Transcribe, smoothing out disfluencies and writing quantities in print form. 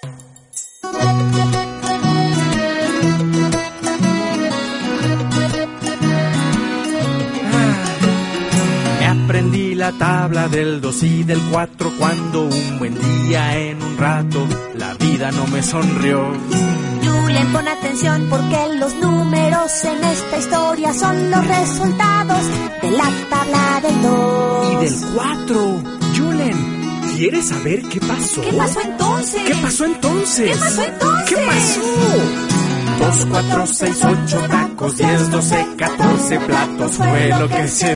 Aprendí la tabla del 2 y del 4 cuando un buen día en un rato la vida no me sonrió. Julen, pon atención porque los números en esta historia son los resultados de la tabla del 2 y del 4. Julen, ¿quieres saber qué pasó? ¿Qué pasó entonces? ¿Qué pasó entonces? ¿Qué pasó entonces? ¿Qué pasó? 2, 4, 6, 8 tacos, 10, 12, 14 platos fue lo que se